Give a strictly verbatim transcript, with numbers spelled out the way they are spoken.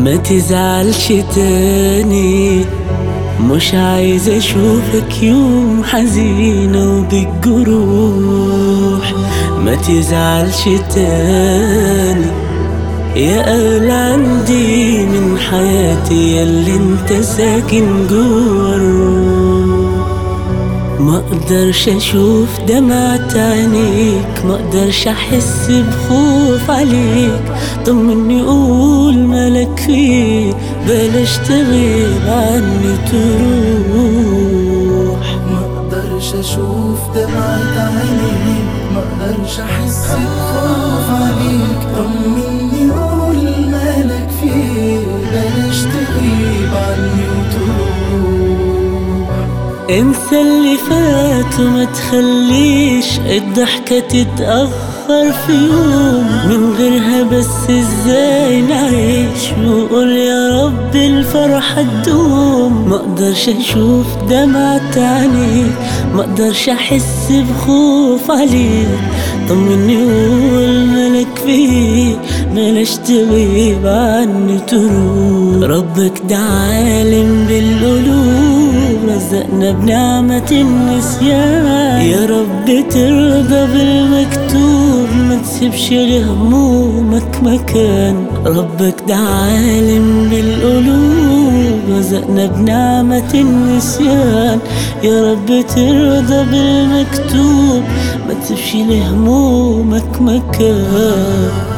ما تزعلش تاني، مش عايز اشوفك يوم حزينة وبالجروح. ما تزعلش تاني يا أغلى عندي من حياتي، ياللي انت ساكن جوا الروح. ما اقدرش اشوف دمعة عينيك، ما اقدرش احس بخوف عليك. طمني قول مالك فيه، بلاش تغيب عني تروح. ما اقدرش اشوف دمعة عينيك، ما اقدرش احس بخوف عليك. طمني قول مالك فيه، بلاش تغيب عني وتروح. انسى اللي فات وما تخليش الضحكة تتأخر في يوم من غيرها. بس ازاي نعيش وقول يا رب الفرحة تدوم. ما اقدرش اشوف دمعة عينيك، ما اقدرش احس بخوف عليك. طمني قول مالك فيه، بلاش تغيب عني تروح. ربك ده عالم بالقلوب، رزقنا بنعمة النسيان. يا رب ترضى بالمكتوب، ما تسيبش لهمومك مكان. ربك ده عالم بالقلوب، رزقنا بنعمة النسيان. يا رب ترضى بالمكتوب، ما تسيبش لهمومك مكان.